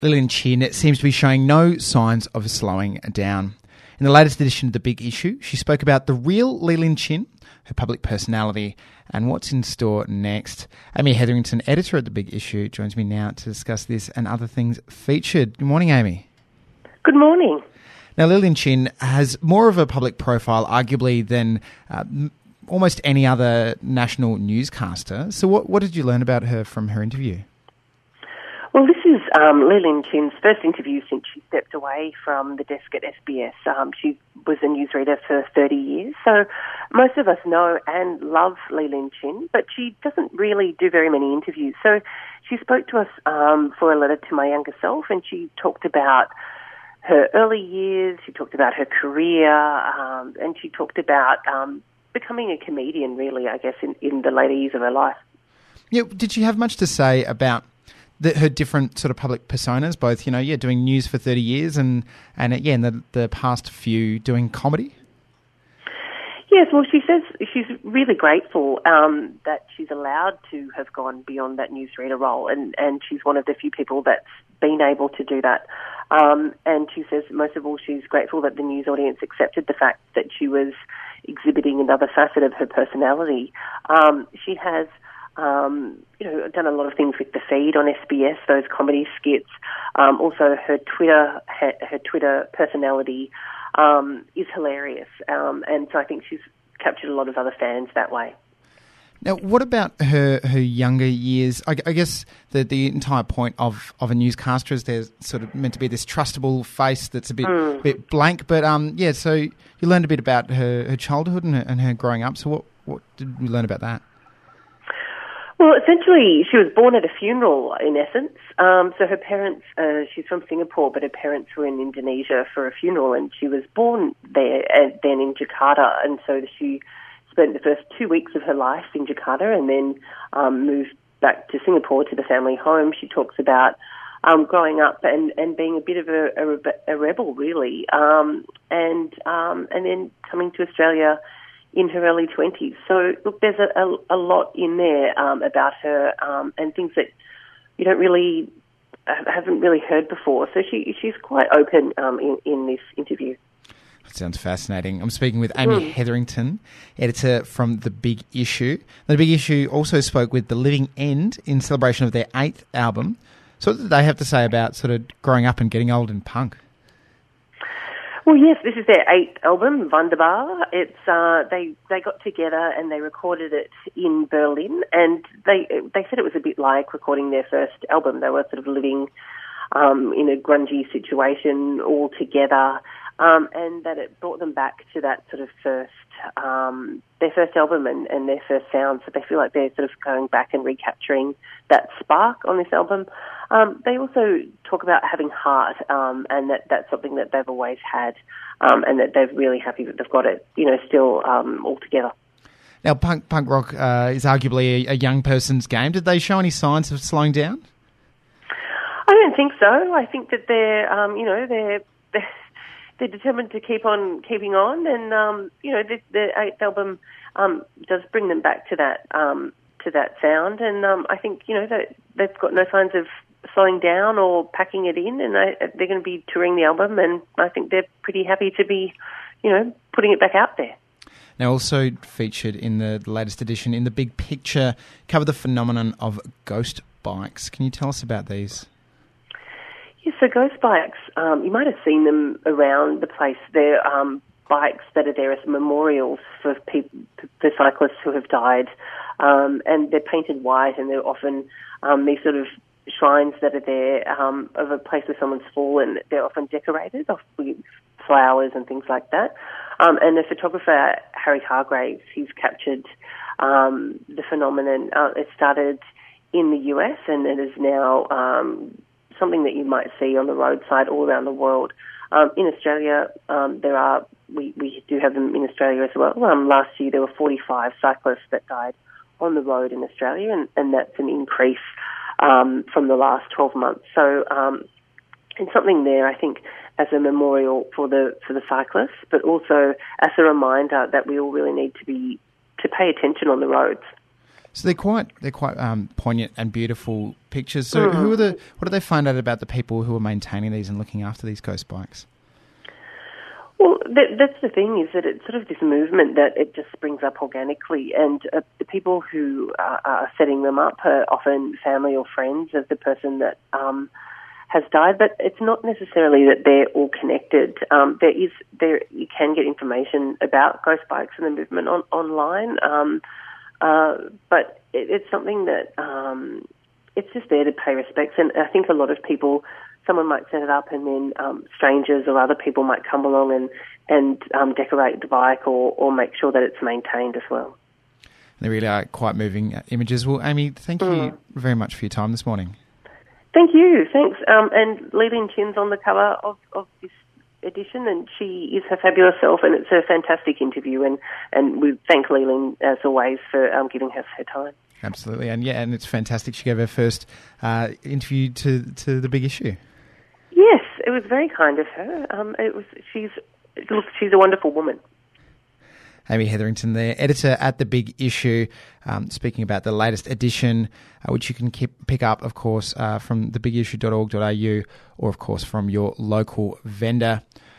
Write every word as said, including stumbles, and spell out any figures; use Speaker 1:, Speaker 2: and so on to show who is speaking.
Speaker 1: Lilian Chin seems to be showing no signs of slowing down. In the latest edition of The Big Issue, she spoke about the real Lilian Chin, her public personality, and what's in store next. Amy Hetherington, editor at The Big Issue, joins me now to discuss this and other things featured. Good morning, Amy.
Speaker 2: Good morning.
Speaker 1: Now, Lilian Chin has more of a public profile, arguably, than uh, almost any other national newscaster. So what, what did you learn about her from her interview?
Speaker 2: Well, this is um, Lilian Chin's first interview since she stepped away from the desk at S B S. Um, she was a newsreader for thirty years, so most of us know and love Lilian Chin, but she doesn't really do very many interviews. So she spoke to us um, for a letter to my younger self, and she talked about her early years, she talked about her career, um, and she talked about um, becoming a comedian, really, I guess, in, in the later years of her life.
Speaker 1: Yeah, did she have much to say about The, her different sort of public personas, both, you know, yeah, doing news for thirty years and, and uh, yeah, in the, the past few doing comedy?
Speaker 2: Yes, well, she says she's really grateful um, that she's allowed to have gone beyond that newsreader role, and, and she's one of the few people that's been able to do that. Um, and she says most of all she's grateful that the news audience accepted the fact that she was exhibiting another facet of her personality. Um, she has Um, you know, done a lot of things with The Feed on S B S, those comedy skits. Um, also, her Twitter, her, her Twitter personality um, is hilarious, um, and so I think she's captured a lot of other fans that way.
Speaker 1: Now, what about her her younger years? I, I guess the the entire point of, of a newscaster is there's sort of meant to be this trustable face that's a bit mm. a bit blank. But um, yeah, so you learned a bit about her, her childhood and her, and her growing up. So what what did we learn about that?
Speaker 2: Well, essentially, she was born at a funeral, in essence. Um, so her parents, uh, she's from Singapore, but her parents were in Indonesia for a funeral, and she was born there and then in Jakarta. And so she spent the first two weeks of her life in Jakarta and then um, moved back to Singapore to the family home. She talks about um, growing up and, and being a bit of a, a, a rebel, really, um, and um, and then coming to Australia in her early twenties. So, look, there's a, a, a lot in there um, about her um, and things that you don't really, haven't really heard before. So she she's quite open um, in, in this interview.
Speaker 1: That sounds fascinating. I'm speaking with Amy mm. Hetherington, editor from The Big Issue. The Big Issue also spoke with The Living End in celebration of their eighth album. So what did they have to say about sort of growing up and getting old in punk?
Speaker 2: Well, yes, this is their eighth album, Wunderbar. It's uh, they they got together and they recorded it in Berlin, and they they said it was a bit like recording their first album. They were sort of living um, in a grungy situation all together, um, and that it brought them back to that sort of first um, their first album and, and their first sound. So they feel like they're sort of going back and recapturing that spark on this album. Um, they also talk about having heart, um, and that that's something that they've always had, um, and that they're really happy that they've got it, you know, still um, all together.
Speaker 1: Now, punk punk rock uh, is arguably a, a young person's game. Did they show any signs of slowing down?
Speaker 2: I don't think so. I think that they're, um, you know, they're, they're they're determined to keep on keeping on, and um, you know, the, the eighth album um, does bring them back to that um, to that sound, and um, I think you know that they've got no signs of slowing down or packing it in, and I, they're going to be touring the album, and I think they're pretty happy to be, you know, putting it back out there.
Speaker 1: Now, also featured in the latest edition, in The Big Picture, cover the phenomenon of ghost bikes. Can you tell us about these?
Speaker 2: Yes, so ghost bikes, um, you might have seen them around the place. They're um, bikes that are there as memorials for people, for cyclists who have died, um, and they're painted white, and they're often um, these sort of shrines that are there um, of a place where someone's fallen. They're often decorated with flowers and things like that. Um, and the photographer, Harry Hargraves, he's captured um, the phenomenon. Uh, it started in the U S and it is now um, something that you might see on the roadside all around the world. Um, in Australia, um, there are we, we do have them in Australia as well. Um, last year there were forty-five cyclists that died on the road in Australia, and, and that's an increase Um, from the last twelve months. So um, it's something there, I think, as a memorial for the for the cyclists, but also as a reminder that we all really need to be to pay attention on the roads.
Speaker 1: So they're quite they're quite um, poignant and beautiful pictures. So mm. who are the what do they find out about the people who are maintaining these and looking after these ghost bikes?
Speaker 2: Well, that, that's the thing, is that it's sort of this movement that it just springs up organically, and uh, the people who are, are setting them up are often family or friends of the person that um, has died, but it's not necessarily that they're all connected. Um, there is there you can get information about ghost bikes and the movement on, online, um, uh, but it, it's something that um, it's just there to pay respects, and I think a lot of people. Someone might set it up, and then um, strangers or other people might come along and and um, decorate the bike or, or make sure that it's maintained as well.
Speaker 1: They really are quite moving images. Well, Amy, thank mm. you very much for your time this morning.
Speaker 2: Thank you. Thanks. Um, and Lee-Lin Chin's on the cover of, of this edition, and she is her fabulous self, and it's a fantastic interview. And, and we thank Lee-Lin, as always, for um, giving us her time.
Speaker 1: Absolutely. And yeah, and it's fantastic. She gave her first uh, interview to, to The Big Issue.
Speaker 2: Yes, it was very kind of her. Um, it was. She's look. She's a wonderful woman.
Speaker 1: Amy Hetherington there, editor at The Big Issue, um, speaking about the latest edition, uh, which you can keep, pick up, of course, uh, from the big issue dot org dot a u or, of course, from your local vendor.